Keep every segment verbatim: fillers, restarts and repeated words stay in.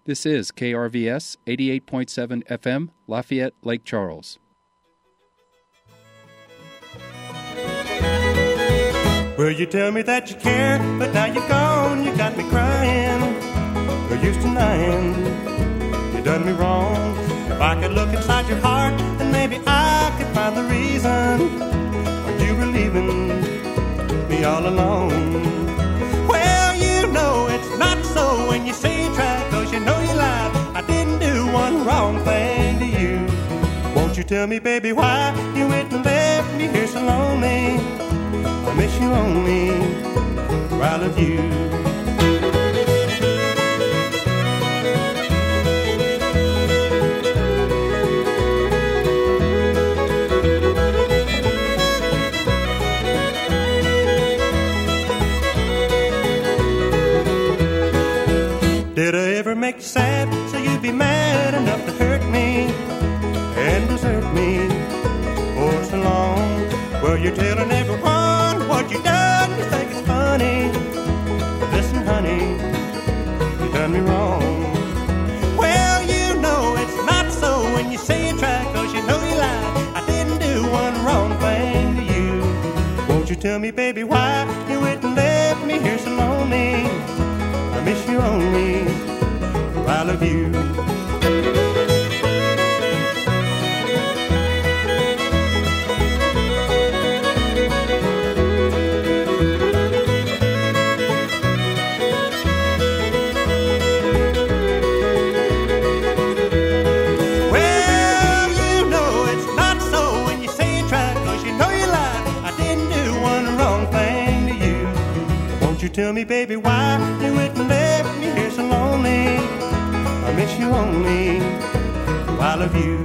This is K R V S eighty-eight point seven F M, Lafayette, Lake Charles. Well, you tell me that you care, but now you're gone, you got me crying. You're used to denying you done me wrong. If I could look inside your heart, then maybe I could find the reason why you were leaving me all alone. Well, you know it's not so when you say you tried, cause you know you lied. I didn't do one wrong thing to you. Won't you tell me, baby, why you went and left me here so lonely? I miss you only, where I love you. Did I ever make you sad, so you'd be mad enough to hurt me and desert me for so long? Well, you're telling everyone what you done, you think it's funny. Listen, honey, you done me wrong. Well, you know it's not so when you say you tried, cause you know you lied. I didn't do one wrong thing to you. Won't you tell me, baby, why you went and left me here so lonely? I miss you only, I love you. Tell me, baby, why you went and left me here so lonely? I miss you only, I love you.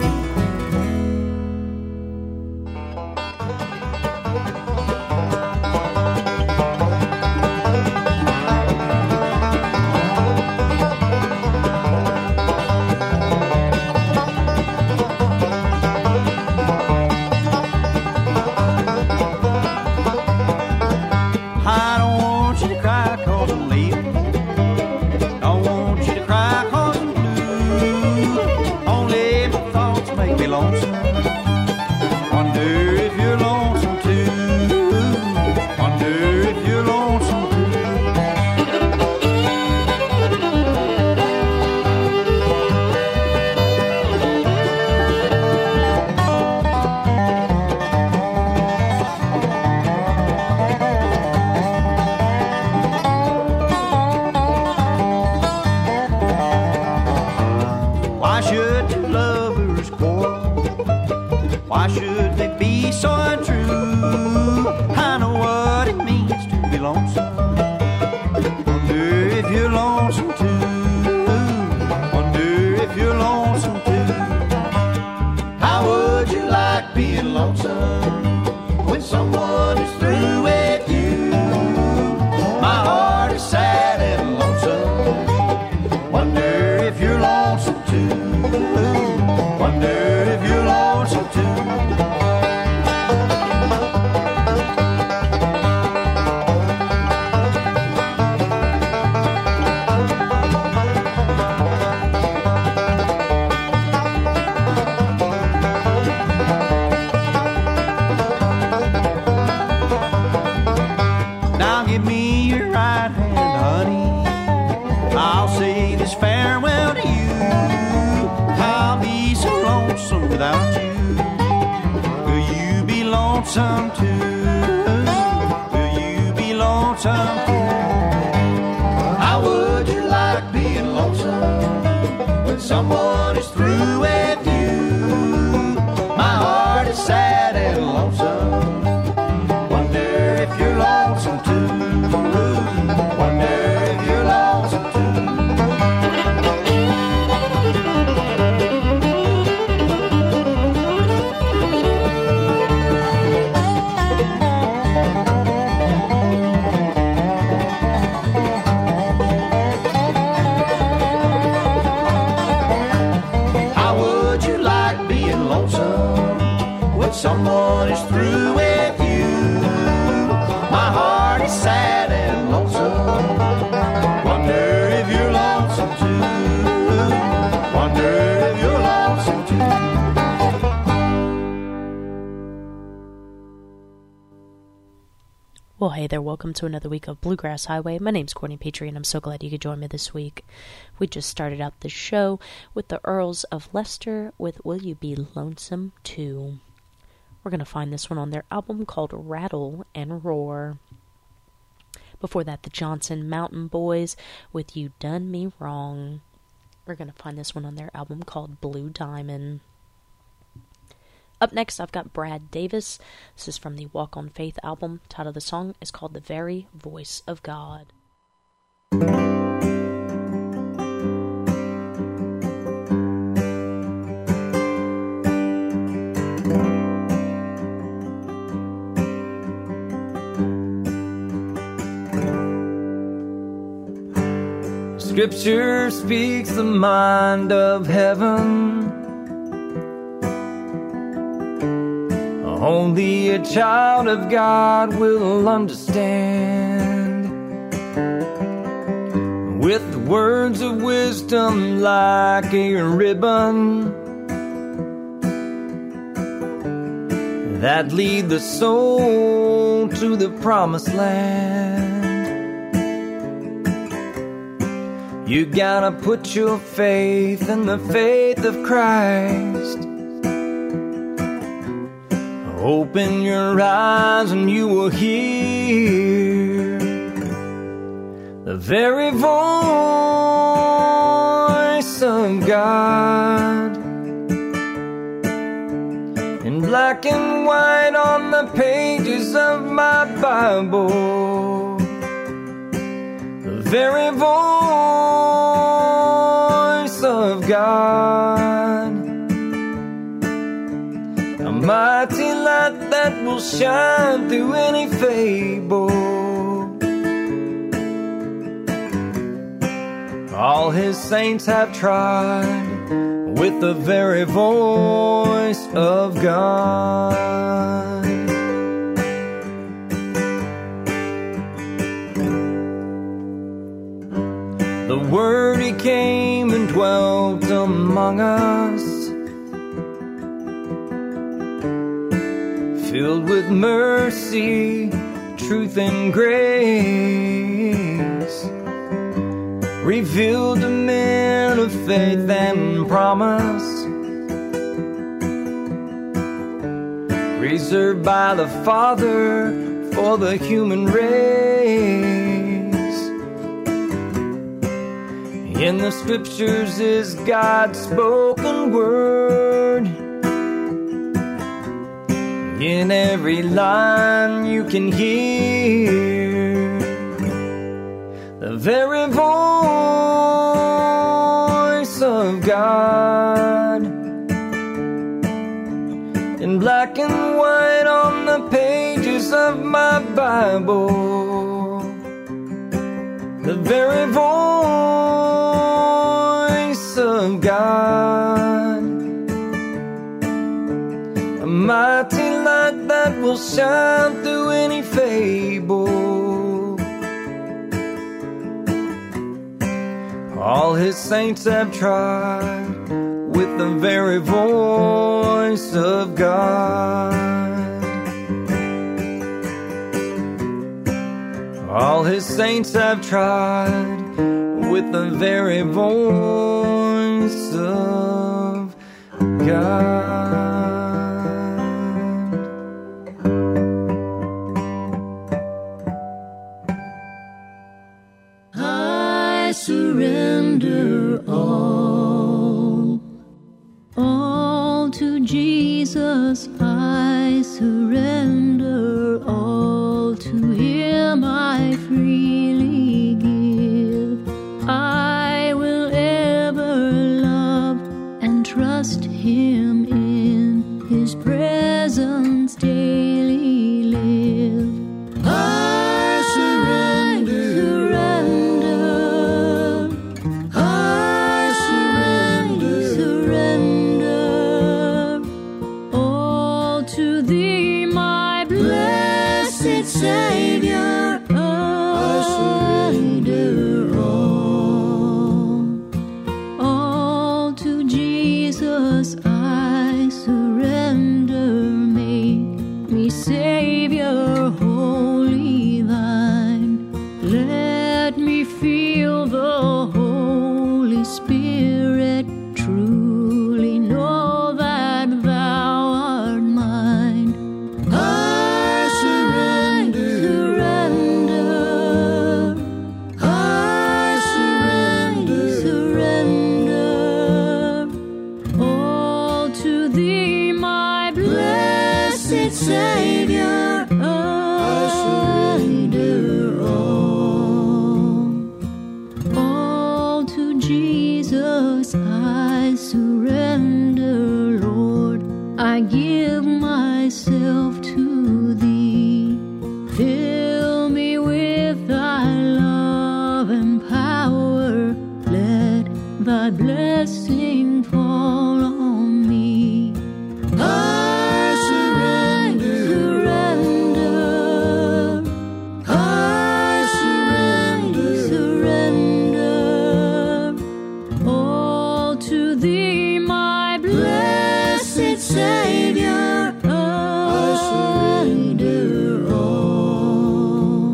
Someone is through with you. My heart is sad and lonesome. Wonder if you're lonesome too. Well, hey there, welcome to another week of Bluegrass Highway. My name's Courtney Petrie, and I'm so glad you could join me this week. We just started out the show with the Earls of Leicester with Will You Be Lonesome Too? We're going to find this one on their album called Rattle and Roar. Before that, the Johnson Mountain Boys with You Done Me Wrong. We're going to find this one on their album called Blue Diamond. Up next, I've got Brad Davis. This is from the Walk on Faith album. The title of the song is called The Very Voice of God. Scripture speaks the mind of heaven. Only a child of God will understand. With the words of wisdom like a ribbon that lead the soul to the promised land. You gotta put your faith in the faith of Christ. Open your eyes and you will hear the very voice of God. In black and white on the pages of my Bible, the very voice of God. A mighty light that will shine through any fable. All his saints have tried with the very voice of God. The Word, he came and dwelt among us, filled with mercy, truth, and grace, revealed to men of faith and promise, reserved by the Father for the human race. In the Scriptures is God's spoken word. In every line you can hear the very voice of God. In black and white on the pages of my Bible, the very voice of God. A mighty light that will shine through any fable. All his saints have tried with the very voice of God. All his saints have tried with the very voice of God. I surrender all, all to Jesus. I surrender all to him. I freely give. I will ever love and trust him, in his presence daily live. I surrender, surrender, I surrender, surrender all to thee, my Jesus I surrender, Lord. I give myself to Thee. Fill me with Thy love and power. Let Thy blessing fall on me. I surrender, surrender. I surrender, surrender. All to Thee, my blessed Savior. I surrender all.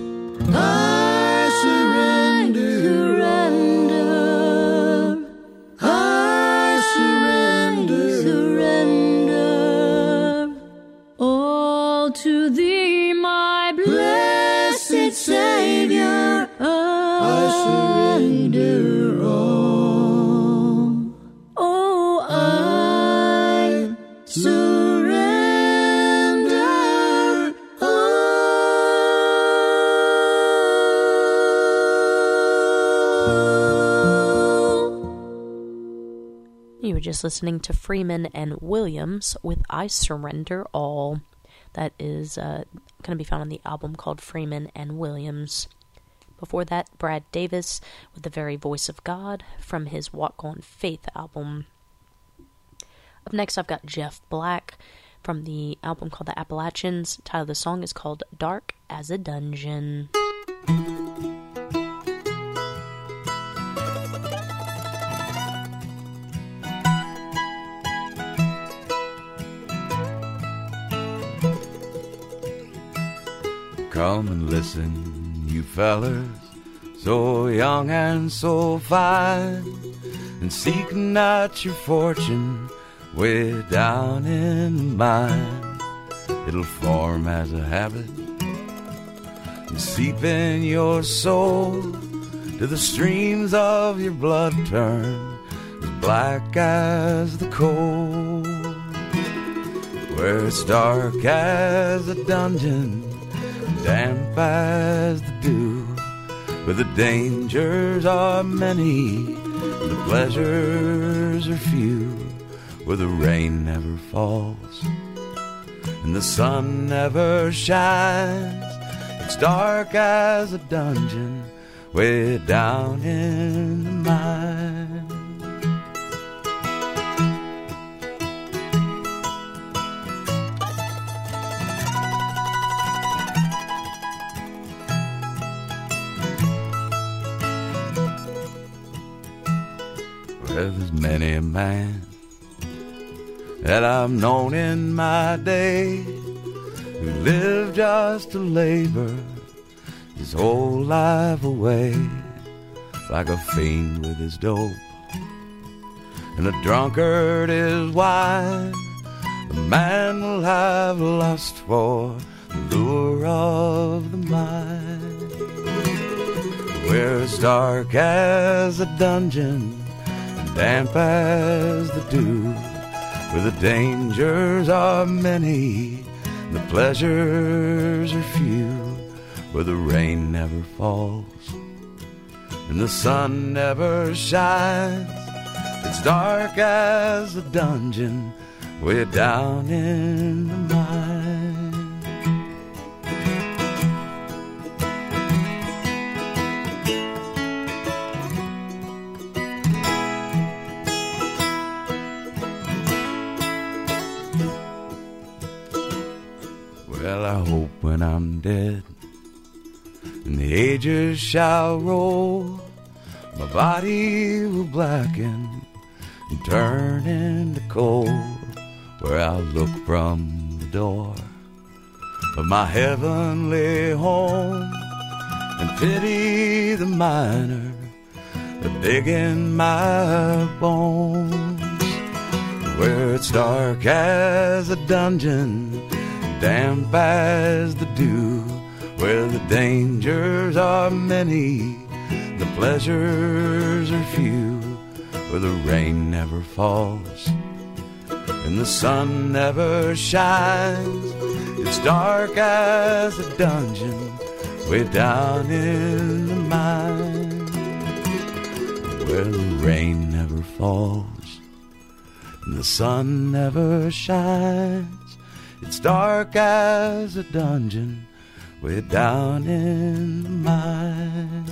I surrender, surrender. I surrender, surrender. All to Thee, my blessed Savior. I surrender all. Oh, I surrender all. You were just listening to Freeman and Williams with I Surrender All. That is uh, going to be found on the album called Freeman and Williams. Before that, Brad Davis with The Very Voice of God from his Walk on Faith album. Up next, I've got Jeff Black from the album called The Appalachians. The title of the song is called Dark as a Dungeon. Come and listen, you fellers, so young and so fine, and seek not your fortune way down in the mine. It'll form as a habit and seep in your soul, till the streams of your blood turn as black as the coal. Where it's dark as a dungeon, damp as the dew, where the dangers are many, the pleasures are few, where the rain never falls and the sun never shines. It's dark as a dungeon way down in the mine. Well, there's many a man that I've known in my day who lived just to labor his whole life away, like a fiend with his dope and a drunkard his wine. A man will have lust for the lure of the mind. Where it's dark as a dungeon, damp as the dew, where the dangers are many, the pleasures are few, where the rain never falls and the sun never shines. It's dark as a dungeon way down in the mine. Well, I hope when I'm dead and the ages shall roll, my body will blacken and turn into coal, where I'll look from the door of my heavenly home and pity the miner that digging my bones. Where it's dark as a dungeon, damp as the dew, where the dangers are many, the pleasures are few, where the rain never falls and the sun never shines. It's dark as a dungeon way down in the mine. where the rain never falls and the sun never shines. It's dark as a dungeon way down in the mine.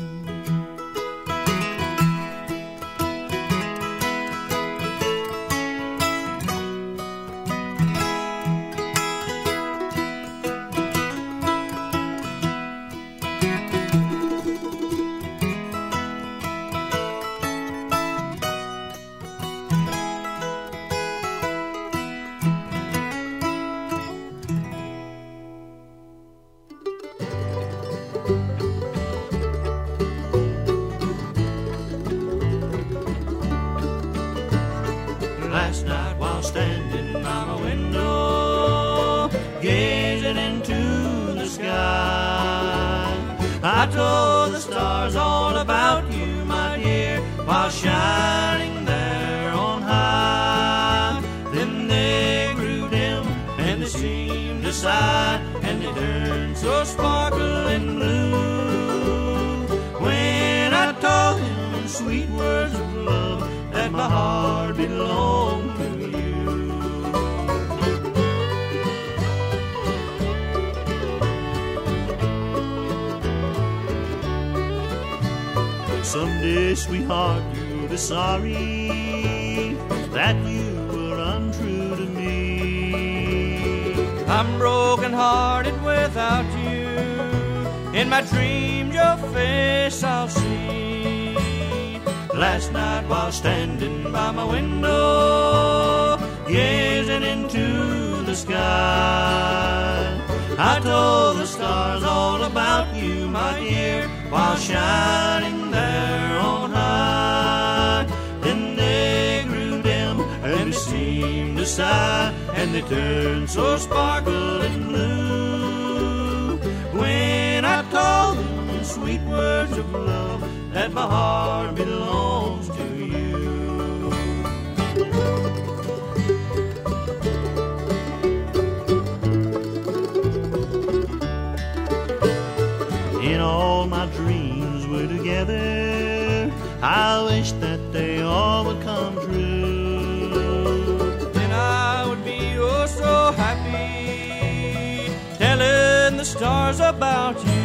Last night while standing by my window, gazing into the sky, I told the stars all about you, my dear, while shining there on high. Then they grew dim and they seemed to sigh, and they turned so sparkling blue. When I told them sweet words of love, that my heart belonged to you. Someday, sweetheart, you'll be sorry that you were untrue to me. I'm broken hearted without you. In my dreams your face I'll see. Last night while standing by my window, gazing into the sky, I told the stars all about you, my dear, while shining there on high. Then they grew dim and they seemed to sigh, and they turned so sparkling blue. When I told them sweet words of love, that my heart belongs to you. In all my dreams we're together, I wish that they all would come true. Then I would be oh so happy, telling the stars about you.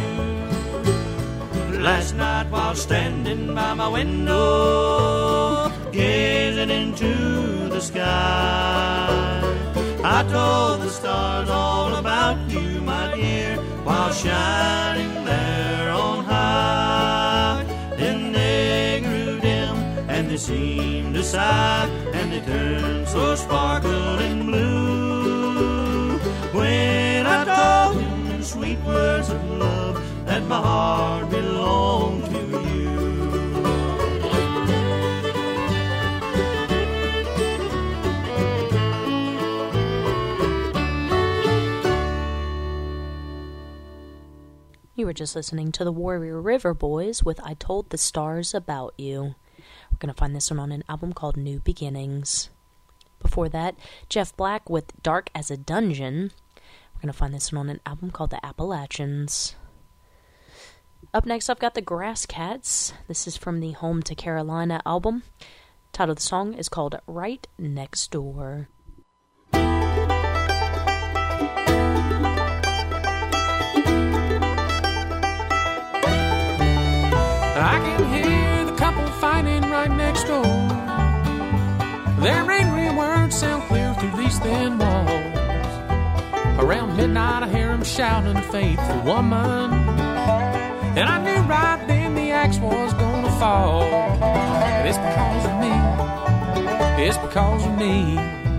Last night while standing by my window, gazing into the sky, I told the stars all about you, my dear, while shining there on high. Then they grew dim and they seemed to sigh, and they turned so sparkling blue. When I told them sweet words of love, that my heart belonged to you. You were just listening to the Warrior River Boys with I Told the Stars About You. We're going to find this one on an album called New Beginnings. Before that, Jeff Black with Dark as a Dungeon. We're going to find this one on an album called The Appalachians. Up next, I've got the Grass Cats. This is from the Home to Carolina album. The title of the song is called Right Next Door. I can hear the couple fighting right next door. Their angry words sound clear through these thin walls. Around midnight I hear them shouting, faithful woman. And I knew right then the axe was gonna fall. And it's because of me, it's because of me.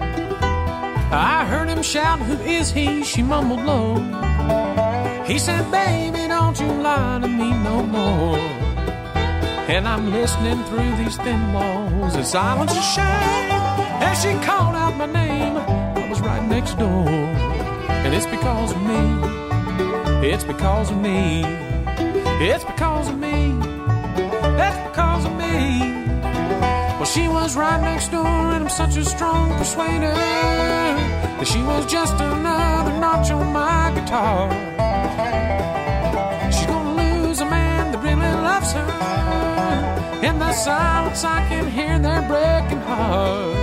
I heard him shout, who is he? She mumbled low. He said, baby, don't you lie to me no more. And I'm listening through these thin walls in silence and shame as she called out my name. I was right next door. And it's because of me, it's because of me, it's because of me, that's because of me. Well, she was right next door, and I'm such a strong persuader that she was just another notch on my guitar. She's gonna lose a man that really loves her, In the silence I can hear their breaking hearts.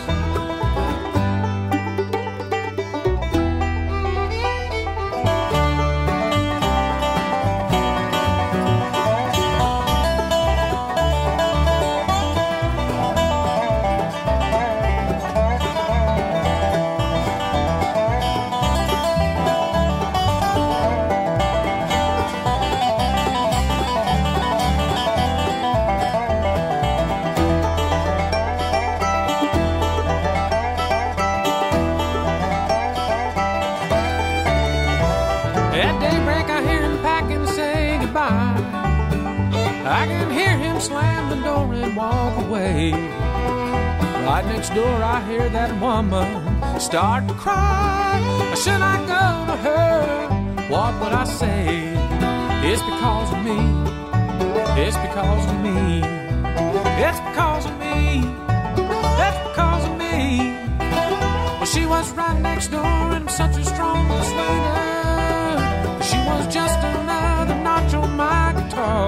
At daybreak I hear him pack and say goodbye. I can hear him slam the door and walk away. Right next door I hear that woman start to cry. Should I go to her? What would I say? It's because of me. It's because of me. It's because of me. It's because of me. Well, she was right next door and I'm such a strong persuader. She was just another notch on my guitar.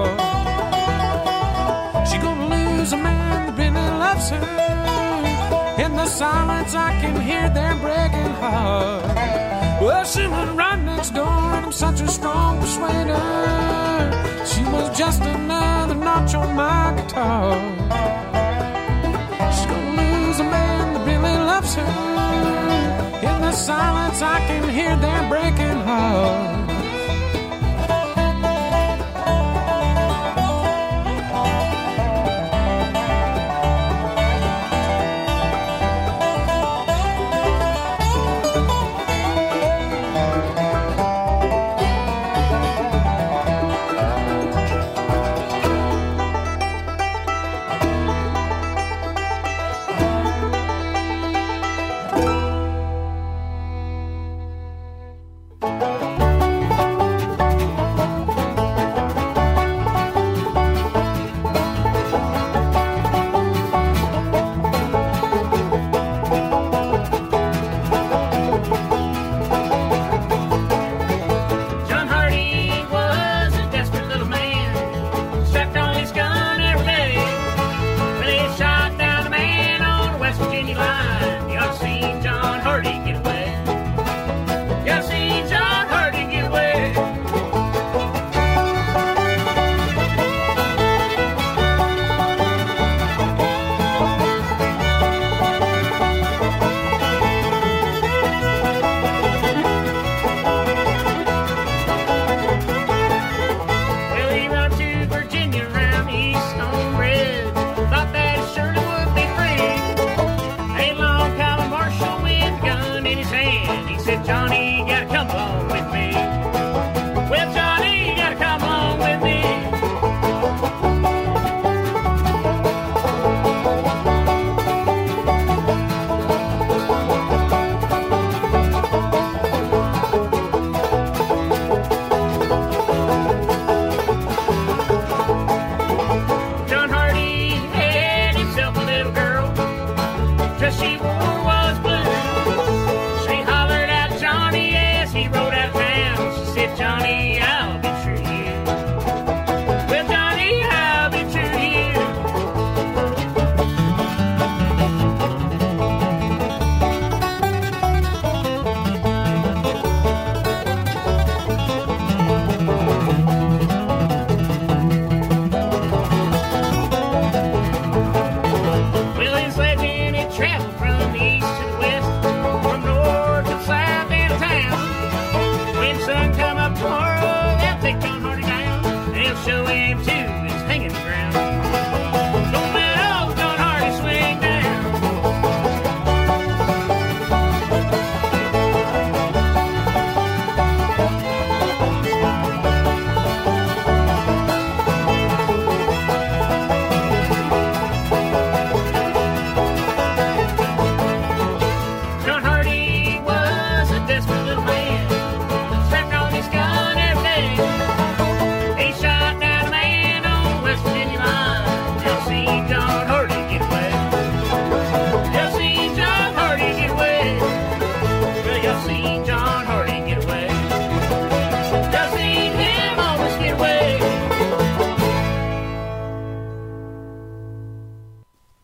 She gonna lose a man that really loves her. In the silence I can hear their breaking heart. Well, she was right next door and I'm such a strong persuader. She was just another notch on my guitar. She's gonna lose a man that really loves her. In the silence I can hear their breaking heart.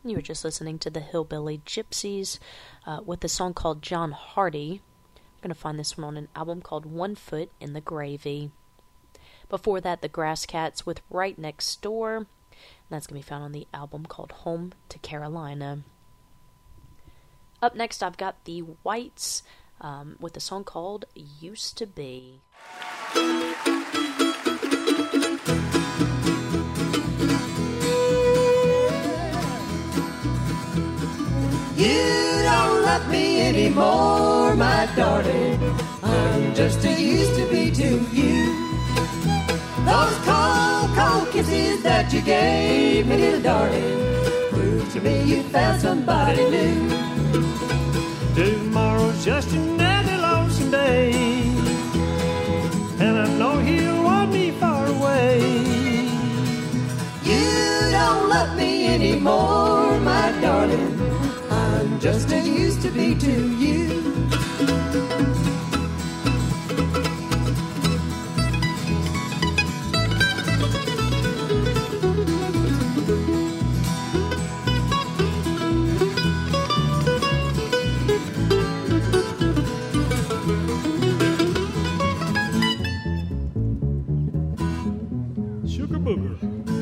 You were just listening to the Hillbilly Gypsies uh, with a song called John Hardy. I'm going to find this one on an album called One Foot in the Gravy. Before that, the Grass Cats with Right Next Door. And that's going to be found on the album called Home to Carolina. Up next, I've got the Whites um, with a song called Used to Be. You don't love me anymore, my darling. I'm just as used to be to you. Those cold, cold kisses that you gave me, little darling, prove to me you found somebody new. Tomorrow's just another lonesome day, and I know he'll want me far away. You don't love me anymore, my darling. I'm just as used to be to you. Sugar booger.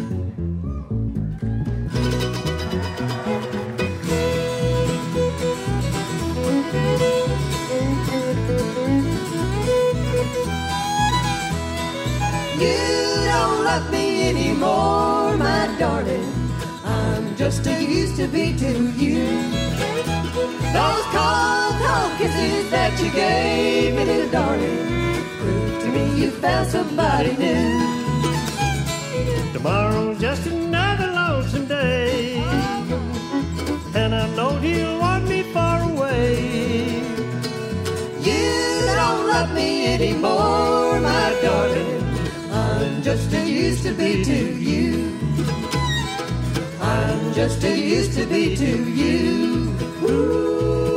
Love me anymore, my darling. I'm just as used to be to you. Those cold, cold kisses that you gave me, little darling, prove to me you found somebody new. Tomorrow's just another lonesome day, and I know he'll want me far away. You don't love me anymore, my darling. I'm just as used to be to you. I'm just as used to be to you. Ooh.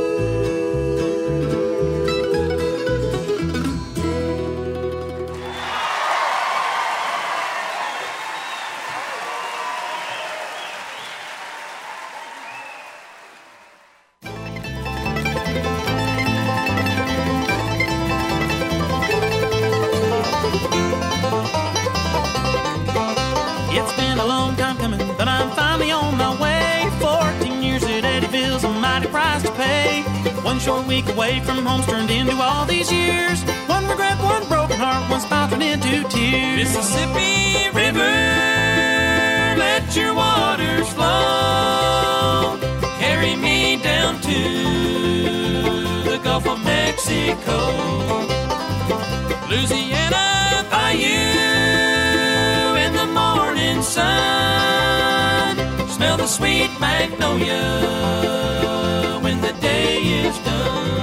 One short week away from home's turned into all these years. One regret, one broken heart, one smile turned into tears. Mississippi River, let your waters flow. Carry me down to the Gulf of Mexico. Louisiana Bayou in the morning sun. Smell the sweet magnolia when the day is done.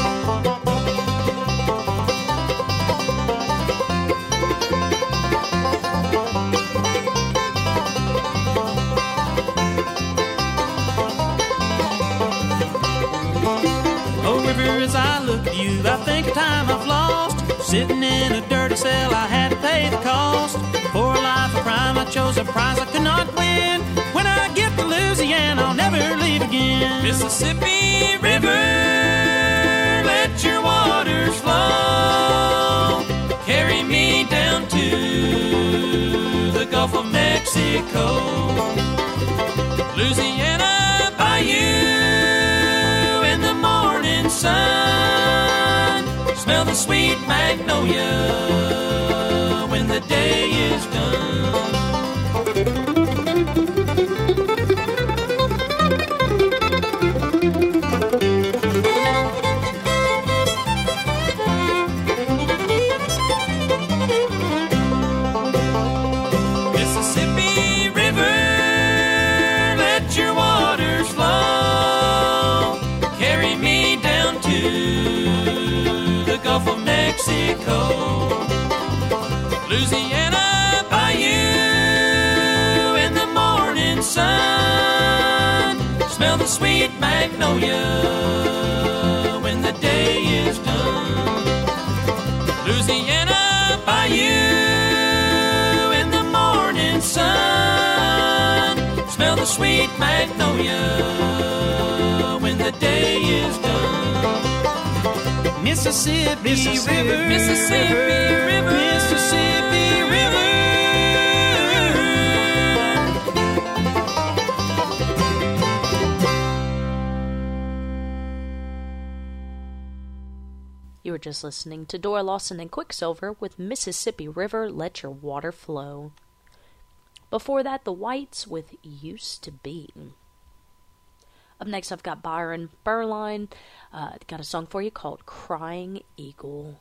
Oh, river, as I look at you, I think of time I've lost. Sitting in a dirty cell, I had to pay the cost. For a life of crime, I chose a prize I could not win. When I get to Louisiana, I'll never leave again. Mississippi River, let your waters flow. Carry me down to the Gulf of Mexico. Louisiana Bayou in the morning sun. Smell the sweet magnolia when the day is done. Mississippi River, let your waters flow. Carry me down to the Gulf of Mexico. Louisiana Bayou in the morning sun. Smell the sweet magnolia when the day is done. Louisiana Bayou in the morning sun. Smell the sweet magnolia when the day is done. Mississippi, Mississippi River, Mississippi River, Mississippi River. You were just listening to Dora Lawson and Quicksilver with Mississippi River, Let Your Water Flow. Before that, The Whites with Used to Be. Up next, I've got Byron Berline. Uh, got a song for you called Crying Eagle.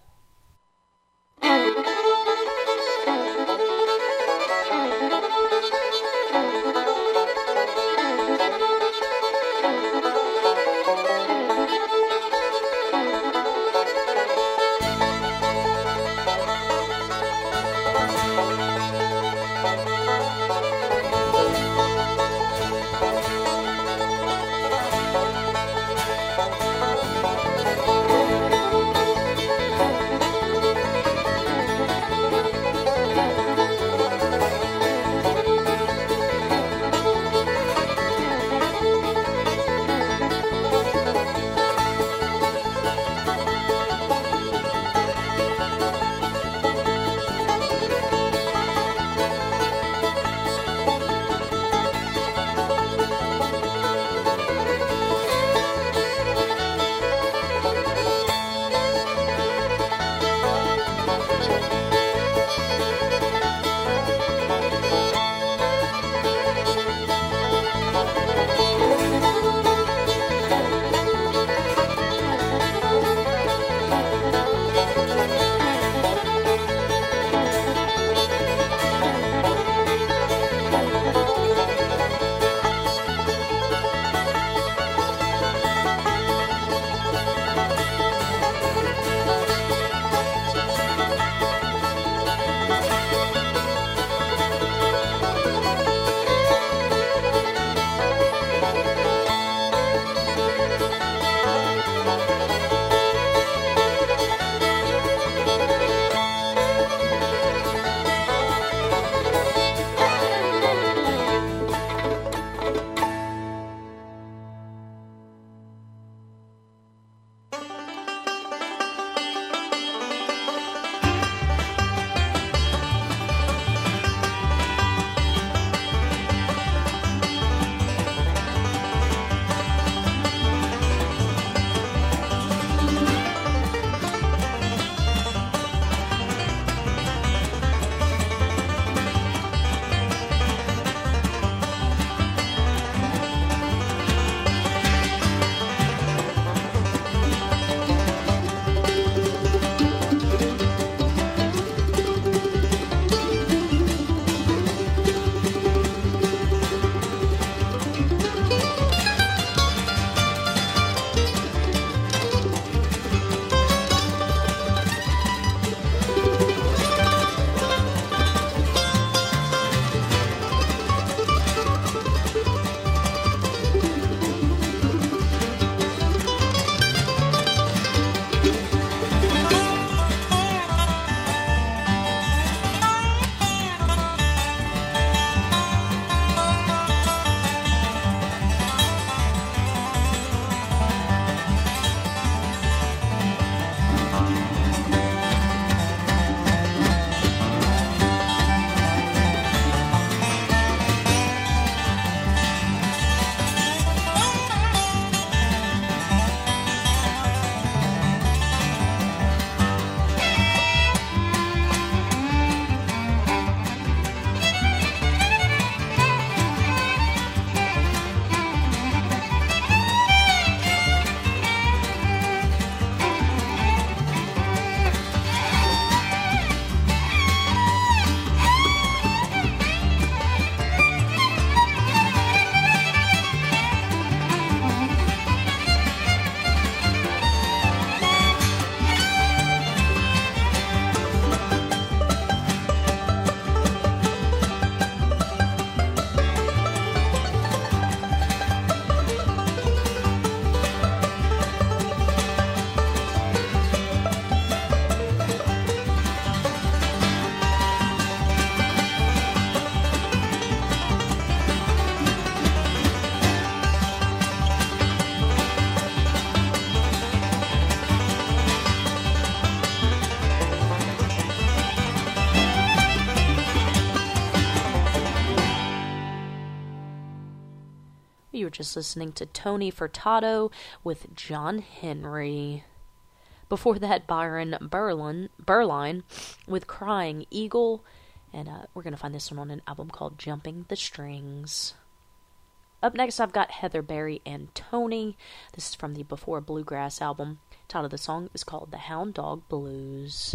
You were just listening to Tony Furtado with John Henry. Before that, Byron Berlin, Berline with Crying Eagle. And uh, we're going to find this one on an album called Jumping the Strings. Up next, I've got Heather Berry and Tony. This is from the Before Bluegrass album. The title of the song is called The Hound Dog Blues.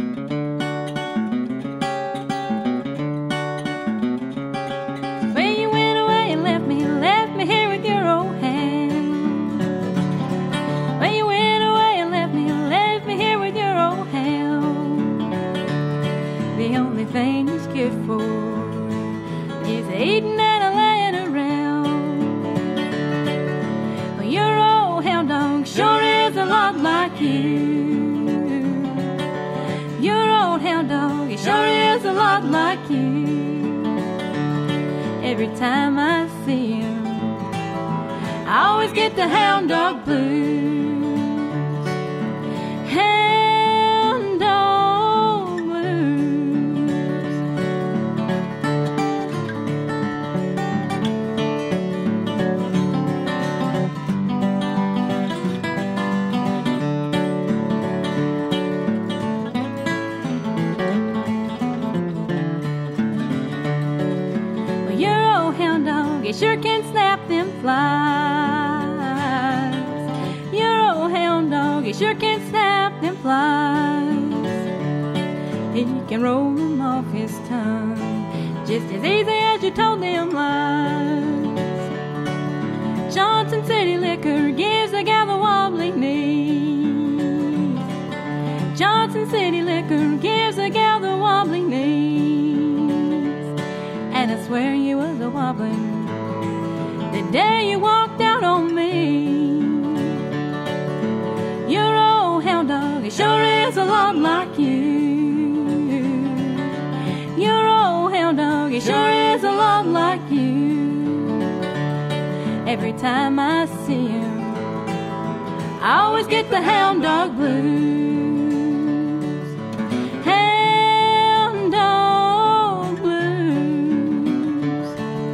Me here with your old hand. Well, you went away and left me, left me here with your old hand. The only thing he's good for is eating and a laying around. Well, your old hound dog sure is a lot like you. Your old hound dog, he sure is a lot like you. Every time I see him, I always get the hound dog blues. Hound dog blues. Well, your old hound dog, he sure can snap them flies. He sure can snap them flies. He can roll them off his tongue just as easy as you told them lies. Johnson City Liquor gives a gal the wobbly knees. Johnson City Liquor gives a gal the wobbly knees. And I swear you was a wobbling the day you walked out on me. Your old hound dog, he sure is a lot like you. Your old hound dog, he sure is a lot like you. Every time I see him, I always get the hound dog blues. Hound dog blues.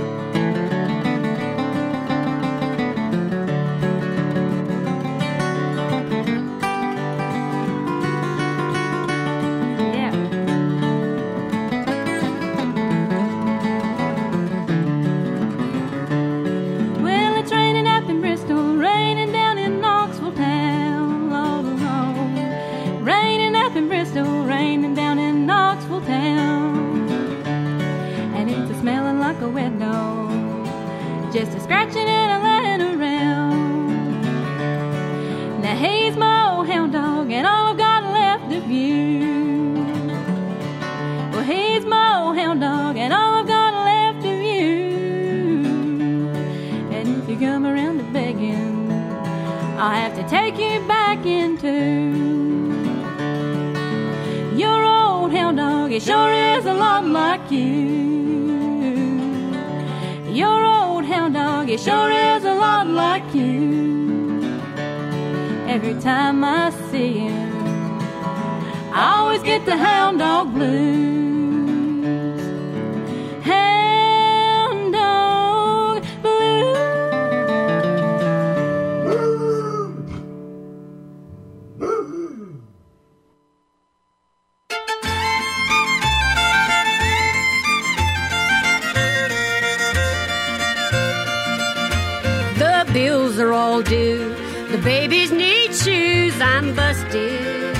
Raining down in Knoxville town, and it's a smelling like a wet dog, just a scratching and a laying around. Now he's my old hound dog, and all I've got left of you. Well, he's my old hound dog, and all I've got left of you. And if you come around to begging, I'll have to take you back into. Your old hound dog, he sure is a lot like you. Your old hound dog, he sure is a lot like you. Every time I see him, I always get the hound dog blues. Hound dog blues. Bills are all due. The babies need shoes. I'm busted.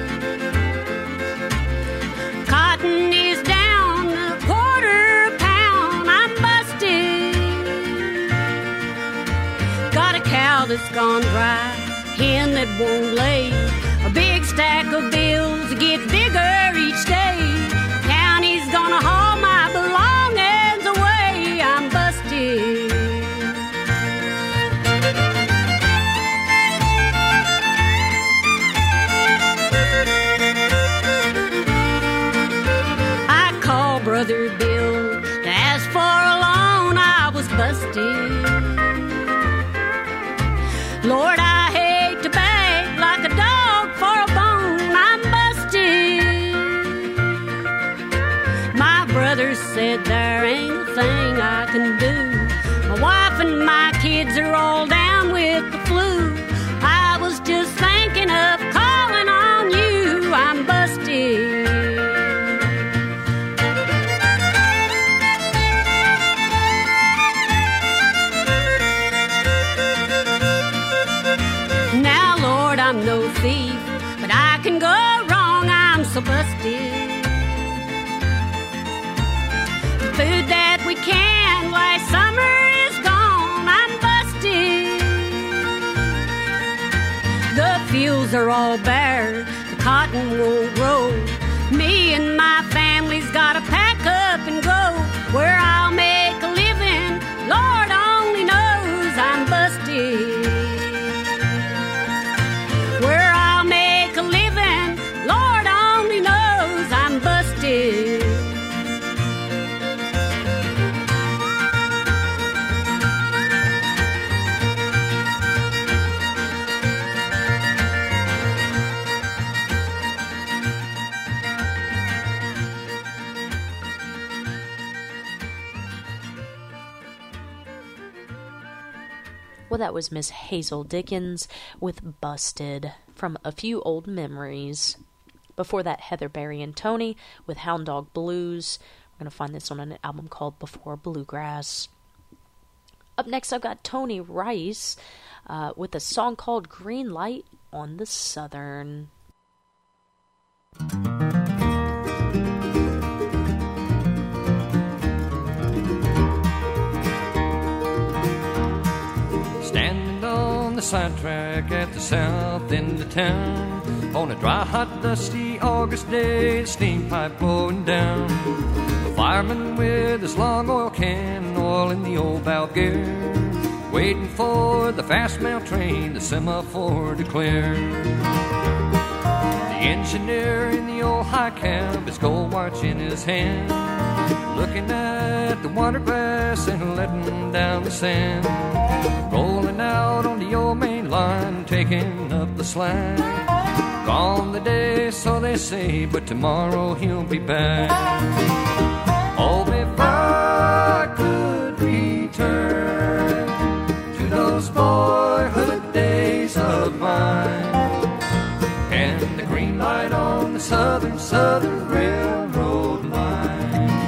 Cotton is down a quarter a pound. I'm busted. Got a cow that's gone dry, hen that won't lay. A big stack of bills get bigger each day. County's gonna haul my belongings away. I'm busted. Brother Bill to ask for a loan. I was busted. Lord, I hate to beg like a dog for a bone. I'm busted. my kids are all down with the flu. I was just thinking of calling on you. I'm busted. Now, Lord, I'm no thief, but I can go wrong. I'm so busted. The food that we canned last summer is gone. I'm busted. The fields are all bare. The cotton won't grow. Me and my family's gotta pack up and go. Where I'll make a living, Lord only knows. I'm busted. Where I'll make a living, Lord only knows. I'm busted. Well, that was Miss Hazel Dickens with Busted from A Few Old Memories. Before that, Heather Berry and Tony with Hound Dog Blues. We're going to find this on an album called Before Bluegrass. Up next, I've got Tony Rice uh, with a song called Green Light on the Southern. Standing on the sidetrack at the south end of town, on a dry, hot, dusty August day, the steam pipe blowing down. The fireman with his long oil can, oil in the old valve gear, waiting for the fast mail train, the semaphore to clear. The engineer in the old high cab, his gold watch in his hand, looking at the water glass and letting down the sand. Rolling out on the old main line, taking up the slack. Gone the day, so they say, but tomorrow he'll be back. Oh, if I could return to those boyhood days of mine, and the green light on the southern, southern railroad line.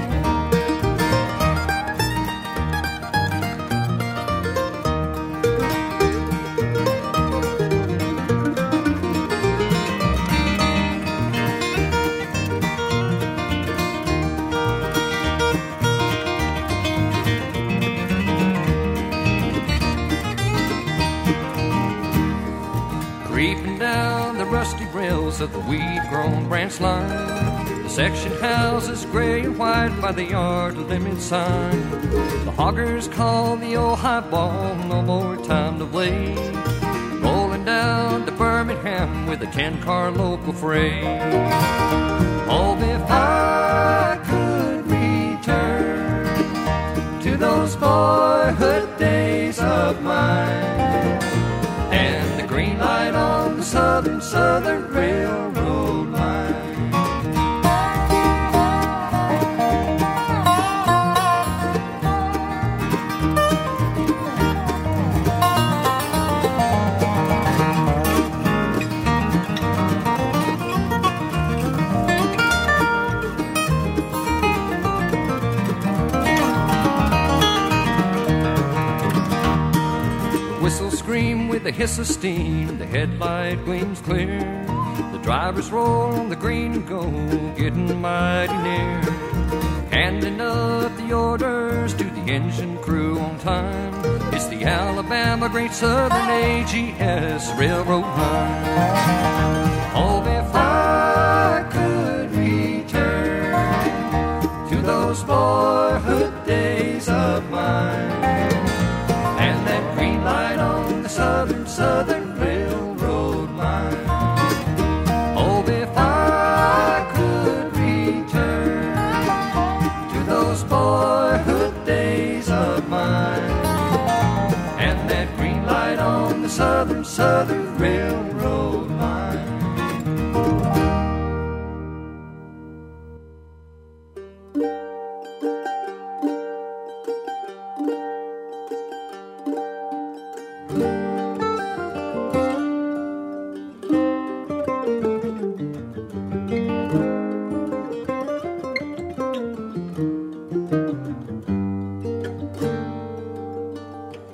Creeping down the rusty rails of the weed-grown branch line, the section houses gray and white by the yard limit sign. The hoggers call the old highball, no more time to wait. Rolling down to Birmingham with a ten-car local freight. Oh, if I could return to those boyhood days of mine, and the green light on the southern, southern railroad line. Whistles scream with a hiss of steam, the headlight gleams clear. The drivers roll on the green and go, getting mighty near. Handing up the orders to the engine crew on time. It's the Alabama Great Southern A G S Railroad line. Oh, if I could return to those boyhood days of mine, and that green light on the southern, southern railroad line. Oh, if I could return to those boyhood days of mine, and that green light on the southern, southern railroad line.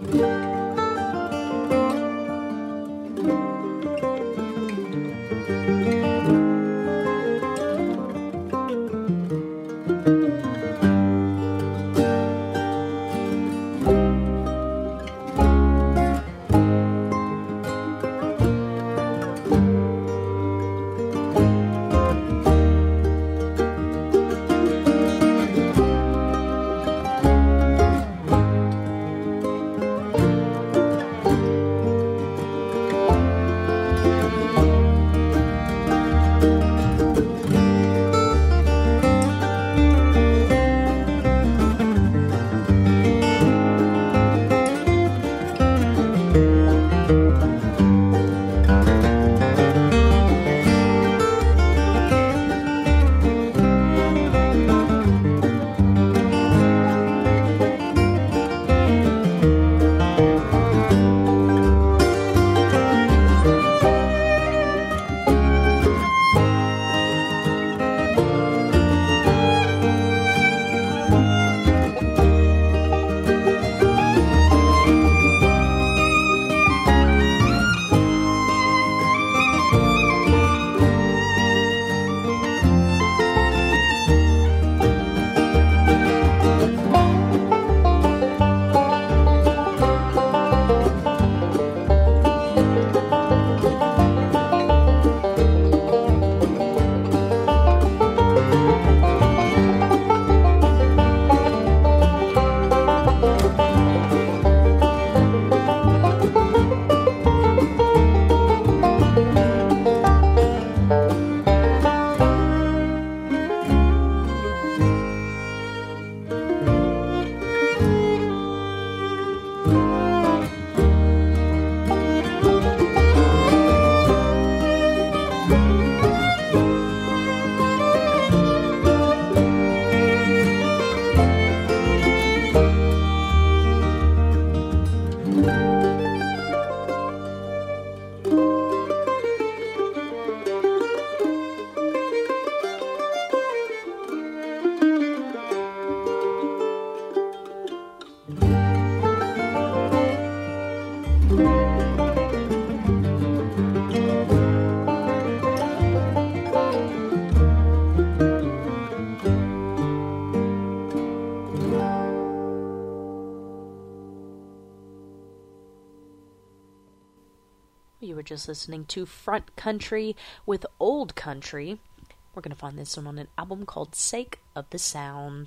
You were just listening to Front Country with Old Country. We're going to find this one on an album called Sake of the Sound.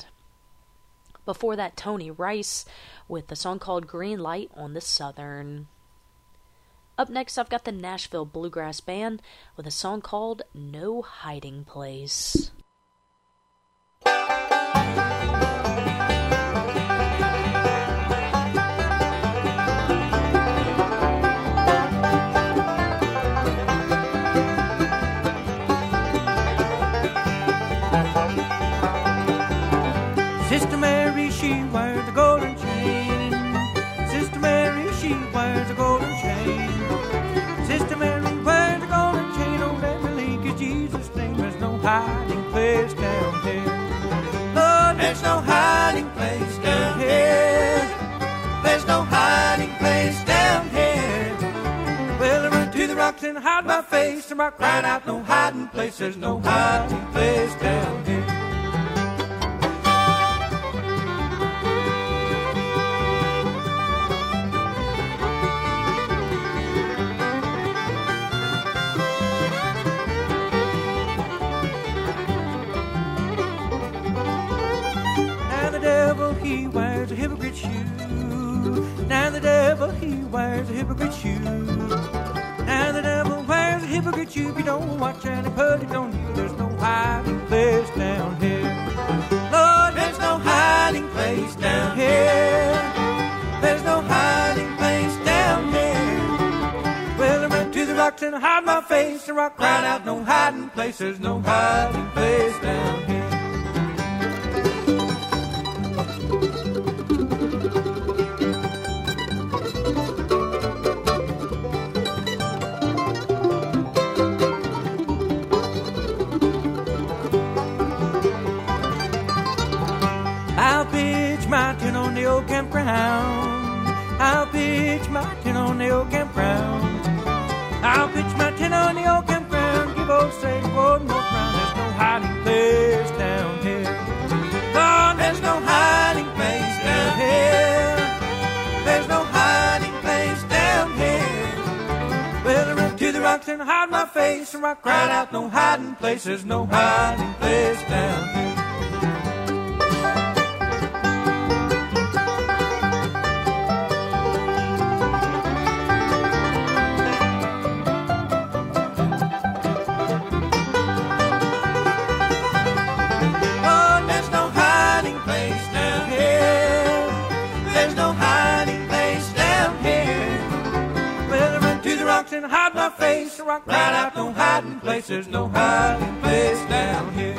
Before that, Tony Rice with the song called Green Light on the Southern. Up next, I've got the Nashville Bluegrass Band with a song called No Hiding Place. Sister Mary, she wears a golden chain. Sister Mary, she wears a golden chain. Sister Mary wears a golden chain on every link of Jesus' name. There's no hiding place down here. Lord, there's no hiding place down here. There's no hiding place down here. Well, I run to the rocks and hide my face. And rock crying out, no hiding place. There's no hiding place down here. He wears a hypocrite shoe. Now the devil, he wears a hypocrite shoe. Now the devil wears a hypocrite shoe. If you don't watch out and put it on you, there's no hiding place down here. Lord, there's no hiding place down here. There's no hiding place down here. Well, I ran to the rocks and I hide my face. The rock cried out, no hiding place. There's no hiding place down here. I'll pitch my tent on the old campground. I'll my tent on the old campground. I'll pitch my tent on the old campground, give old Sadie one more round. There's no hiding place down here. Oh, there's no hiding place down here. There's no hiding place down here. Well, I ran to the rocks and hide my face, and I cried out, no hiding place, there's no hiding place down here. And hide my face, rock right out, no hiding place, there's no hiding place down here.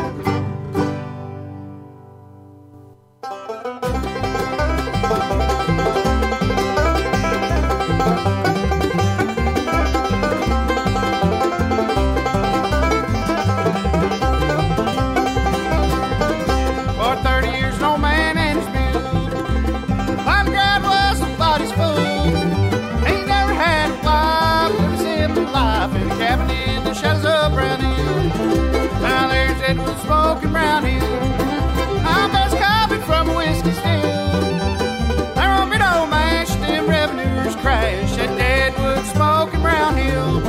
For thirty years, no man and his mule. My God was somebody's fool. He never had a wife, lives in the life in a cabin in the shadows of Brown Hill. Now there's Edward smoking Brown Hill. I'm best copied from a whiskey still. There won't be no mash, them revenues crash at Edward smoking Brown Hill.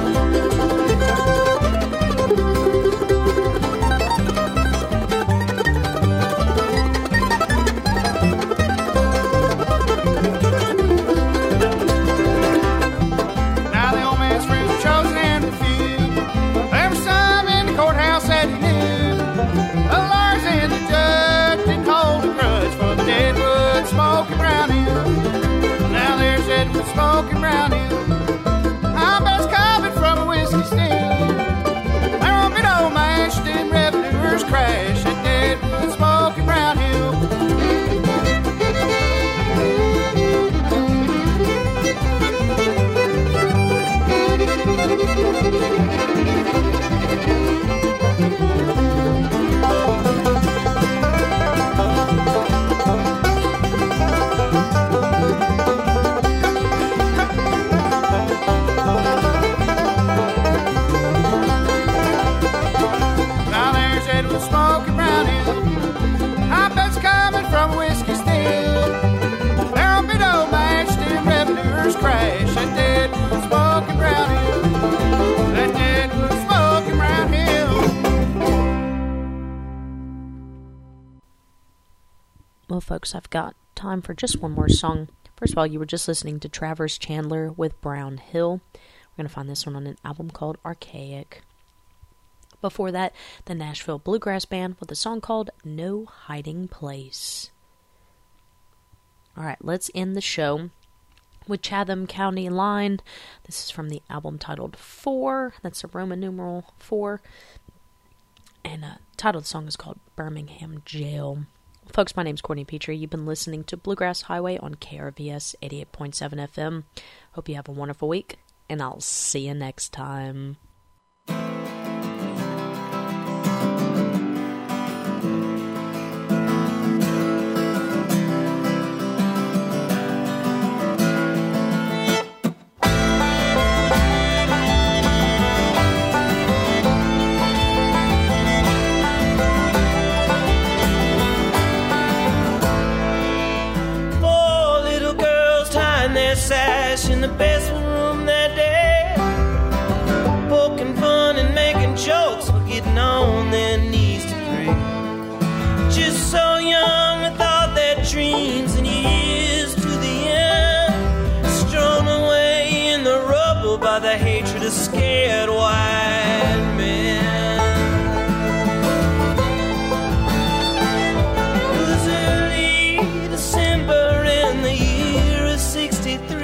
Smoking Brown Hill. I'm best copied from a whiskey still. There won't be no mash, them revenuers crash at Deadwood smoking Brown Hill. Crash at Deadwood smoking Brown Hill. At Deadwood smoking Brown Hill. Well, folks, I've got time for just one more song. First of all, you were just listening to Travers Chandler with Brown Hill. We're going to find this one on an album called Archaic. Before that, the Nashville Bluegrass Band with a song called No Hiding Place. All right, let's end the show with Chatham County Line. This is from the album titled Four. That's a Roman numeral four. And the title of the song is called Birmingham Jail. Folks, my name's Courtney Petrie. You've been listening to Bluegrass Highway on K R V S eighty-eight point seven F M. Hope you have a wonderful week, and I'll see you next time. In the basement room that day, poking fun and making jokes for getting on their knees to pray. Just so young, I thought their dreams and years to the end, strewn away in the rubble by the hatred of scared white men. It was early December in the year of sixty-three.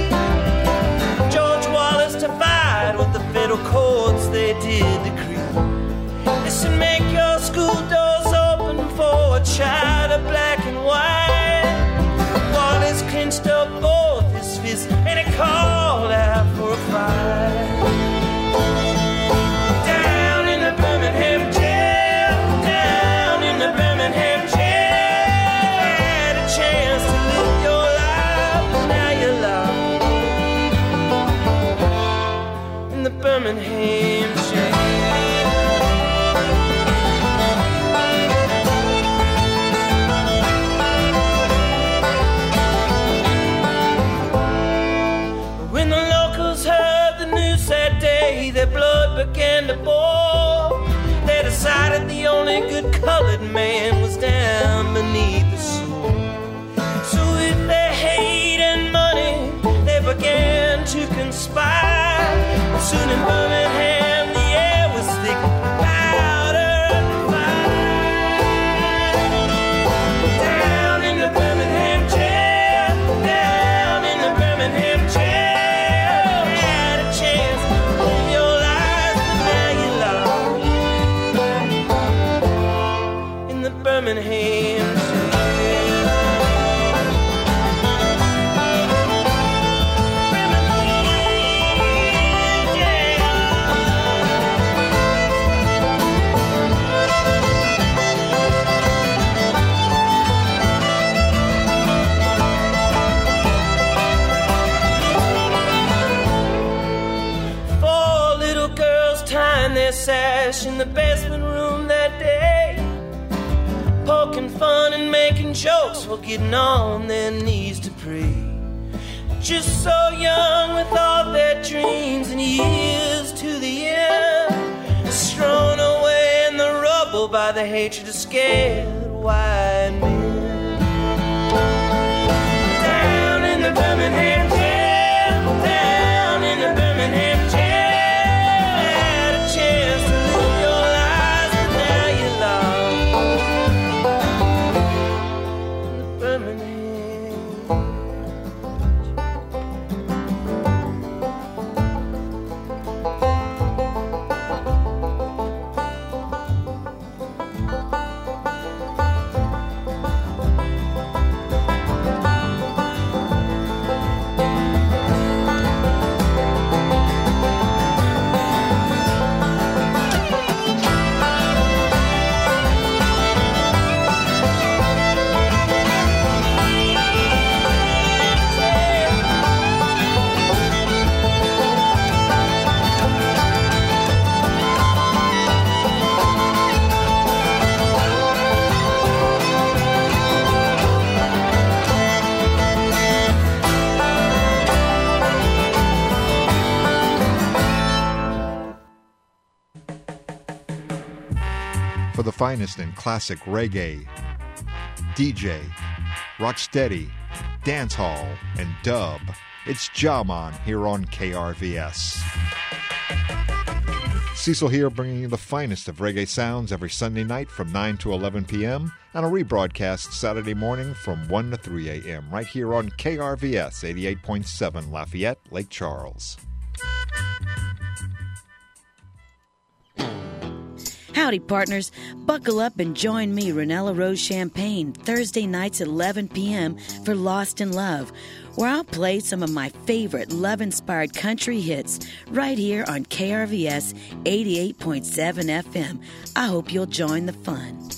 Federal courts, they did decree. Listen, make your school doors open for a child of black and white. Wallace clenched up both his fists and he called out for a fight. one man was down beneath the soil. So with their hate and money, they began to conspire. And soon in Birmingham, the air was thick with powder and fire. Down in the Birmingham jail, down in the Birmingham jail, had a chance to live your life, but now you're lost in the Birmingham jail. Sash in the basement room that day, poking fun and making jokes while getting on their knees to pray. Just so young with all their dreams and years to the end, strewn away in the rubble by the hatred of scared white men. Down in the Birmingham jail, down in the Birmingham jail, chance to live your lives, but now you're lost in the Birmingham. For the finest in classic reggae, D J, rocksteady, dancehall, and dub, it's Jaman here on K R V S. Cecil here, bringing you the finest of reggae sounds every Sunday night from nine to eleven p.m. and a rebroadcast Saturday morning from one to three a.m. right here on K R V S eighty-eight point seven Lafayette, Lake Charles. Howdy, partners. Buckle up and join me, Ranella Rose Champagne, Thursday nights at eleven p.m. for Lost in Love, where I'll play some of my favorite love-inspired country hits right here on K R V S eighty-eight point seven F M. I hope you'll join the fun.